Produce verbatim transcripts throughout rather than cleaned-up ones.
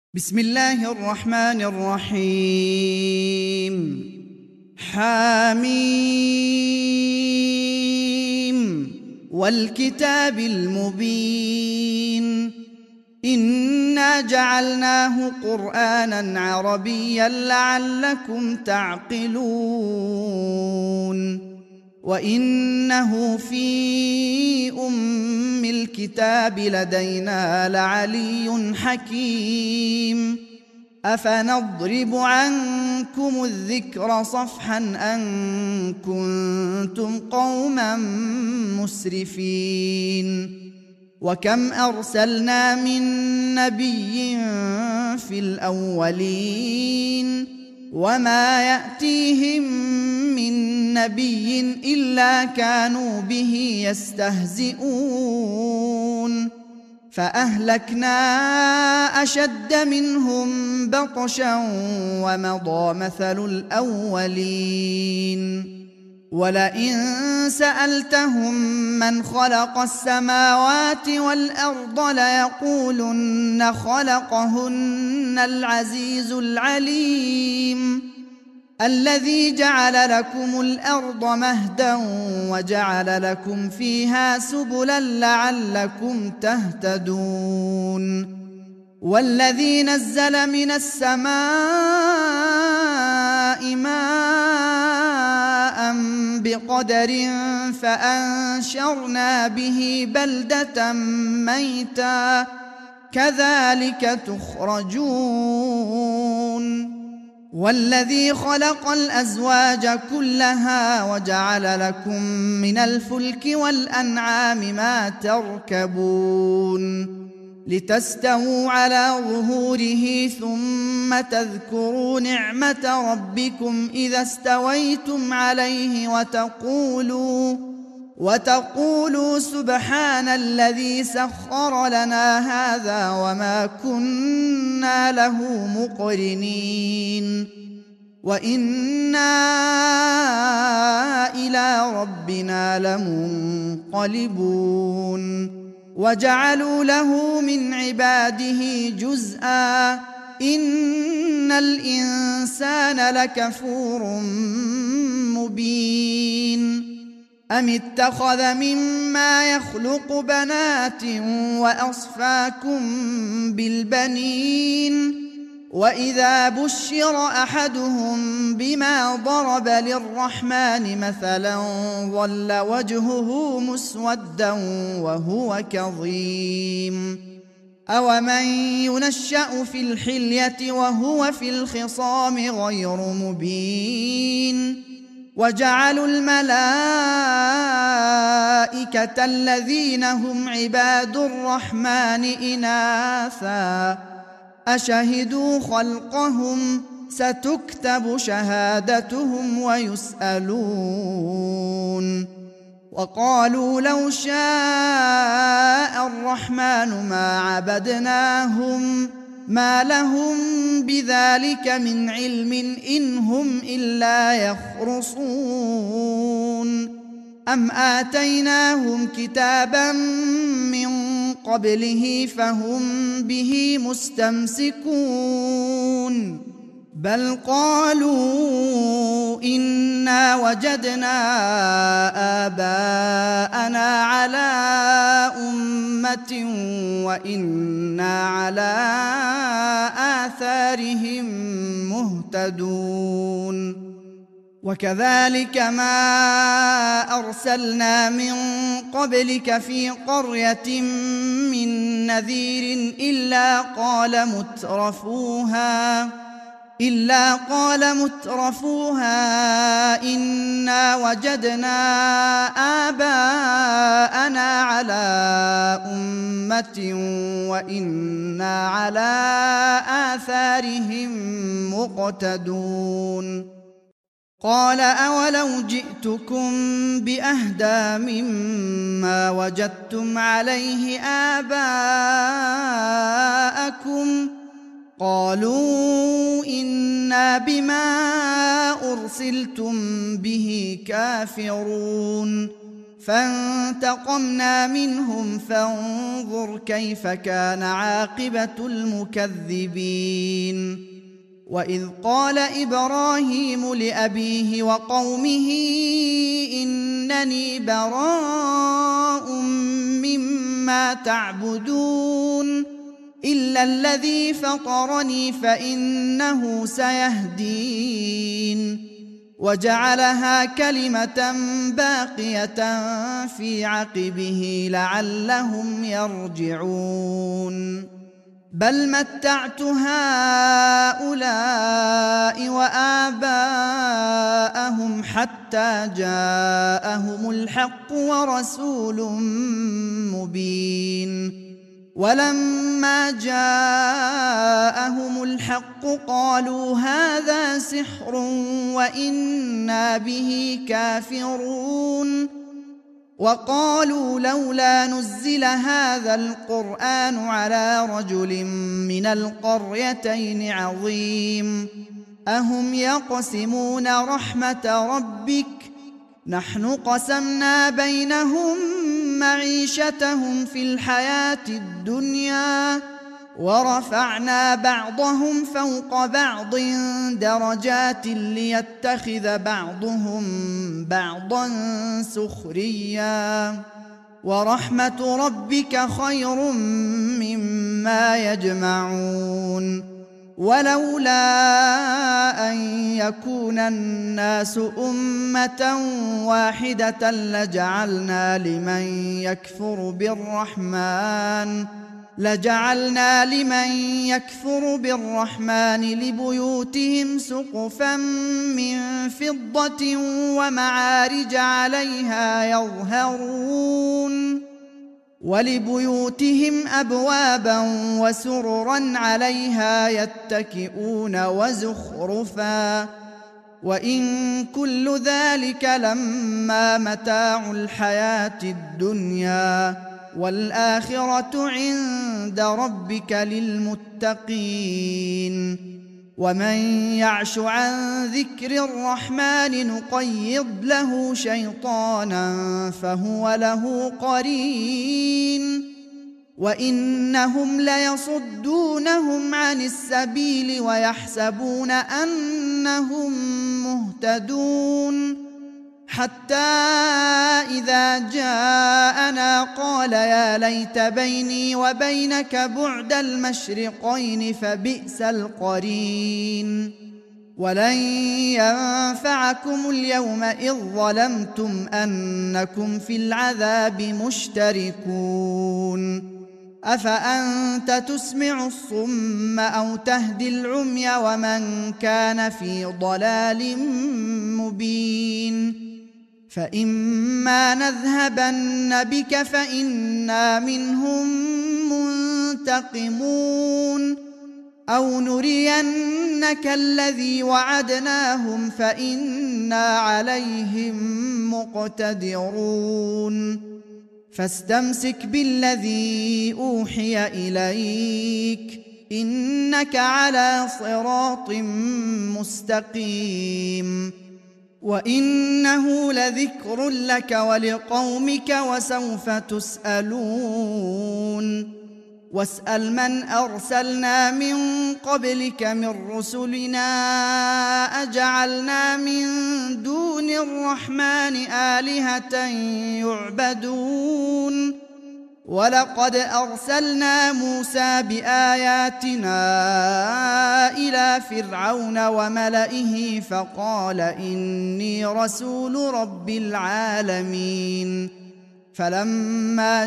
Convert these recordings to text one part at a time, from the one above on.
بسم الله الرحمن الرحيم. حميم والكتاب المبين إنا جعلناه قرآنا عربيا لعلكم تعقلون وإنه في أم الكتاب لدينا لعلي حكيم أفنضرب عنكم الذكر صفحا أن كنتم قوما مسرفين وكم أرسلنا من نبي في الأولين وما يأتيهم من نبي إلا كانوا به يستهزئون فأهلكنا أشد منهم بطشا ومضى مثل الأولين ولئن سألتهم من خلق السماوات والأرض ليقولن خلقهن العزيز العليم الذي جعل لكم الأرض مهدا وجعل لكم فيها سبلا لعلكم تهتدون والذي نزل من السماء ماء بقدر فأنشرنا به بلدة ميتا كذلك تخرجون والذي خلق الأزواج كلها وجعل لكم من الفلك والأنعام ما تركبون لتستووا على ظهوره ثم تذكروا نعمة ربكم إذا استويتم عليه وتقولوا وتقولوا سبحان الذي سخر لنا هذا وما كنا له مقرنين وإنا إلى ربنا لمنقلبون وجعلوا له من عباده جزءا إن الإنسان لكفور مبين أم اتخذ مما يخلق بنات وأصفاكم بالبنين وإذا بشر أحدهم بما ضرب للرحمن مثلا ظل وجهه مسودا وهو كظيم أومن ينشأ في الحلية وهو في الخصام غير مبين وجعلوا الملائكة الذين هم عباد الرحمن إناثا أشهدوا خلقهم ستكتب شهادتهم ويسألون وقالوا لو شاء الرحمن ما عبدناهم ما لهم بذلك من علم إن هم إلا يخرصون أم آتيناهم كتابا من قبله فهم به مستمسكون بل قالوا إنا وجدنا آباءنا على أمة وإنا على آثارهم مهتدون وكذلك ما أرسلنا من قبلك في قرية من نذير إلا قال مترفوها إلا قال مترفوها إنا وجدنا آباءنا على أمة وإنا على آثارهم مقتدون قال أولو جئتكم بأهدى مما وجدتم عليه آباءكم قالوا إنا بما أرسلتم به كافرون فانتقمنا منهم فانظر كيف كان عاقبة المكذبين. وإذ قال إبراهيم لأبيه وقومه إنني براء مما تعبدون إلا الذي فطرني فإنه سيهدين. وجعلها كلمة باقية في عقبه لعلهم يرجعون. بل متعت هؤلاء وآباءهم حتى جاءهم الحق ورسول مبين. ولما جاءهم الحق قالوا هذا سحر وإنا به كافرون. وقالوا لولا نزل هذا القرآن على رجل من القريتين عظيم. أهم يقسمون رحمة ربك نحن قسمنا بينهم معيشتهم في الحياة الدنيا ورفعنا بعضهم فوق بعض درجات ليتخذ بعضهم بعضا سخريا ورحمة ربك خير مما يجمعون. ولولا أن يكون الناس أمة واحدة لجعلنا لمن يكفر بالرحمن لجعلنا لمن يكفر بالرحمن لبيوتهم سقفا من فضة ومعارج عليها يظهرون ولبيوتهم أبوابا وسررا عليها يتكئون وزخرفا وإن كل ذلك لما متاع الحياة الدنيا والآخرة عند ربك للمتقين. ومن يعش عن ذكر الرحمن نقيض له شيطانا فهو له قرين وإنهم ليصدونهم عن السبيل ويحسبون أنهم مهتدون حتى إذا جاءنا قال يا ليت بيني وبينك بعد المشرقين فبئس القرين. ولن ينفعكم اليوم إذ ظلمتم أنكم في العذاب مشتركون. أفأنت تسمع الصم أو تهدي العمي ومن كان في ضلال مبين. فإما نذهبن بك فإنا منهم منتقمون أو نرينك الذي وعدناهم فإنا عليهم مقتدرون. فاستمسك بالذي أوحي إليك إنك على صراط مستقيم. وإنه لذكر لك ولقومك وسوف تسألون. واسأل من أرسلنا من قبلك من رسلنا أجعلنا من دون الرحمن آلهة يعبدون. ولقد أرسلنا موسى بآياتنا إلى فرعون وملئه فقال إني رسول رب العالمين. فلما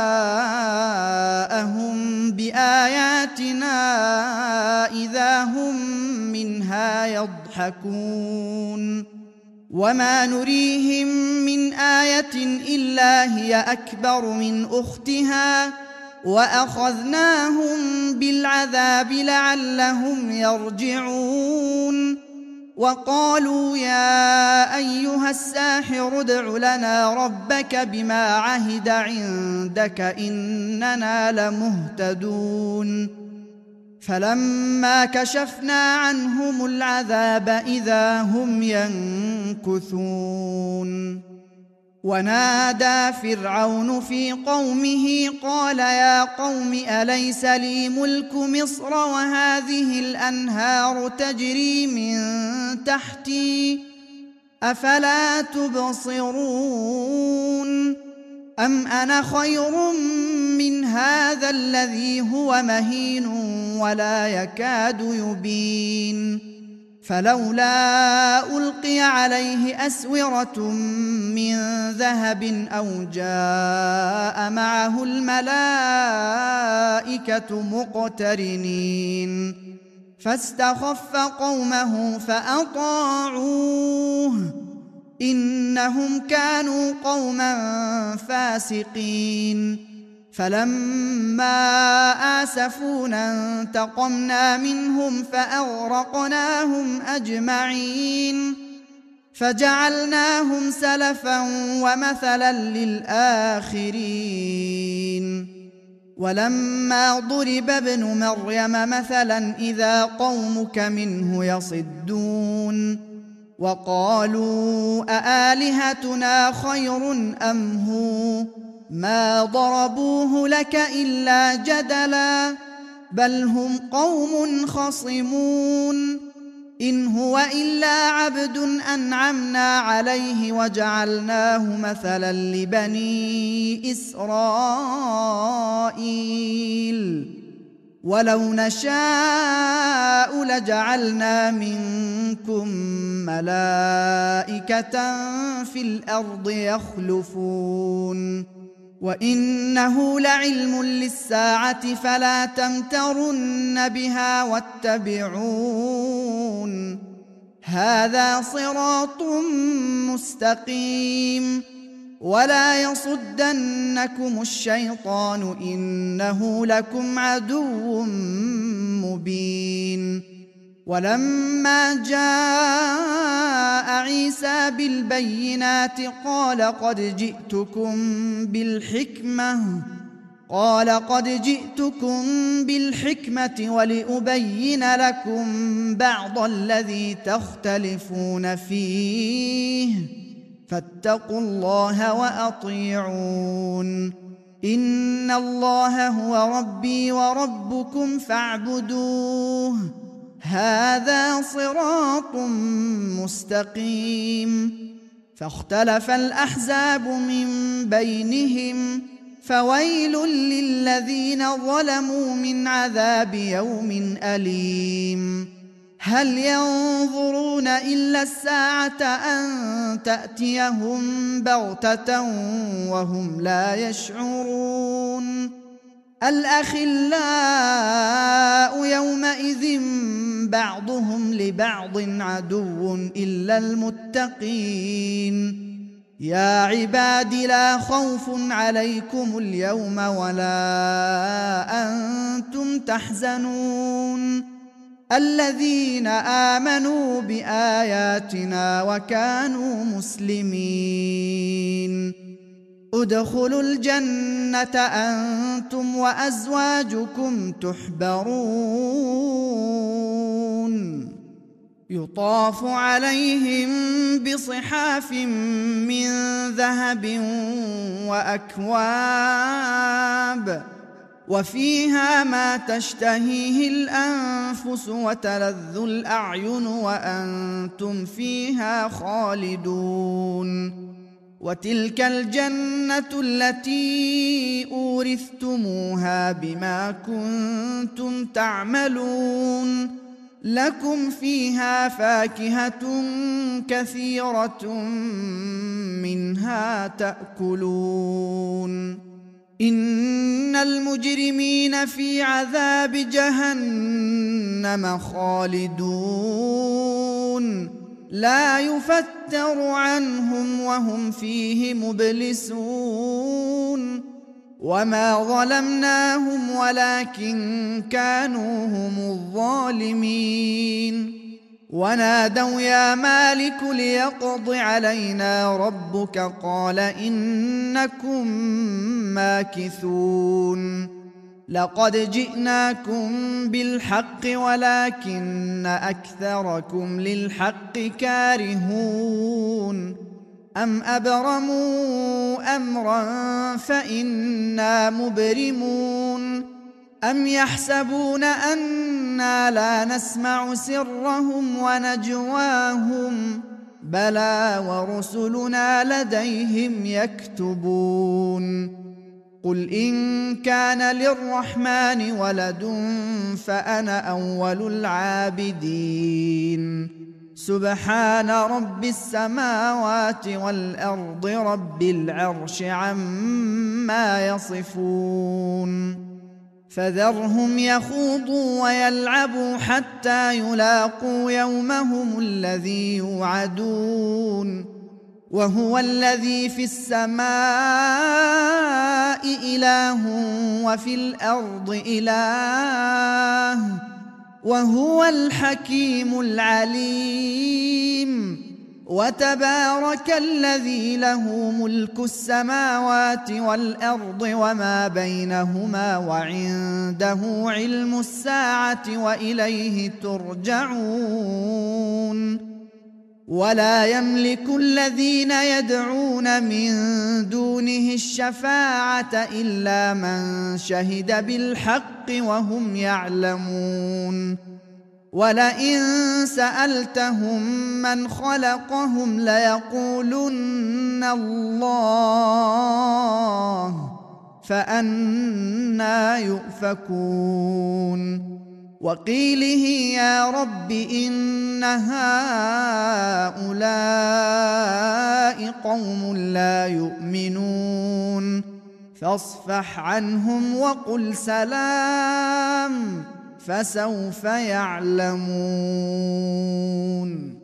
جاءهم بآياتنا إذا هم منها يضحكون. وما نريهم من آية إلا هي أكبر من أختها وأخذناهم بالعذاب لعلهم يرجعون. وقالوا يا أيها الساحر ادع لنا ربك بما عهد عندك إننا لمهتدون. فلما كشفنا عنهم العذاب إذا هم ينكثون. ونادى فرعون في قومه قال يا قوم أليس لي ملك مصر وهذه الأنهار تجري من تحتي أفلا تبصرون أم أنا خير من هذا الذي هو مهين ولا يكاد يبين فلولا ألقي عليه أسورة من ذهب أو جاء معه الملائكة مقترنين فاستخف قومه فأطاعوه إنهم كانوا قوما فاسقين فلما آسفونا انتقمنا منهم فأغرقناهم أجمعين فجعلناهم سلفا ومثلا للآخرين ولما ضرب ابن مريم مثلا إذا قومك منه يصدون وقالوا أآلهتنا خير أم هو ما ضربوه لك إلا جدلا بل هم قوم خصمون إن هو إلا عبد أنعمنا عليه وجعلناه مثلا لبني إسرائيل ولو نشاء لجعلنا منكم ملائكة في الأرض يخلفون وإنه لعلم للساعة فلا تمترن بها واتبعون هذا صراط مستقيم ولا يصدنكم الشيطان إنه لكم عدو مبين ولما جاء عيسى بالبينات قال قد جئتكم بالحكمة قال قد جئتكم بالحكمة ولأبين لكم بعض الذي تختلفون فيه فاتقوا الله وأطيعون إن الله هو ربي وربكم فاعبدوه هذا صراط مستقيم فاختلف الأحزاب من بينهم فويل للذين ظلموا من عذاب يوم أليم هل ينظرون إلا الساعة أن تأتيهم بغتة وهم لا يشعرون الأخلاء يومئذ بعضهم لبعض عدو إلا المتقين يا عباد لا خوف عليكم اليوم ولا أنتم تحزنون الذين آمنوا بآياتنا وكانوا مسلمين ادخلوا الجنة أنتم وأزواجكم تحبرون يطاف عليهم بصحاف من ذهب وأكواب وفيها ما تشتهيه الأنفس وتلذ الأعين وأنتم فيها خالدون وتلك الجنة التي أورثتموها بما كنتم تعملون لكم فيها فاكهة كثيرة منها تأكلون إن المجرمين في عذاب جهنم خالدون لا يفتر عنهم وهم فيه مبلسون وما ظلمناهم ولكن كانوا هم الظالمين ونادوا يا مالك ليقض علينا ربك قال إنكم ماكثون لقد جئناكم بالحق ولكن أكثركم للحق كارهون أم أبرموا أمرا فإنا مبرمون أم يحسبون أنا لا نسمع سرهم ونجواهم بلى ورسلنا لديهم يكتبون قل إن كان للرحمن ولد فأنا أول العابدين سبحان رب السماوات والأرض رب العرش عما يصفون فذرهم يخوضوا ويلعبوا حتى يلاقوا يومهم الذي يوعدون وهو الذي في السماء إله وفي الأرض إله وهو الحكيم العليم وتبارك الذي له ملك السماوات والأرض وما بينهما وعنده علم الساعة وإليه ترجعون ولا يملك الذين يدعون من دونه الشفاعة إلا من شهد بالحق وهم يعلمون ولئن سألتهم من خلقهم ليقولن الله فأنى يؤفكون وقيله يا رب إن هؤلاء قوم لا يؤمنون فاصفح عنهم وقل سلام فسوف يعلمون.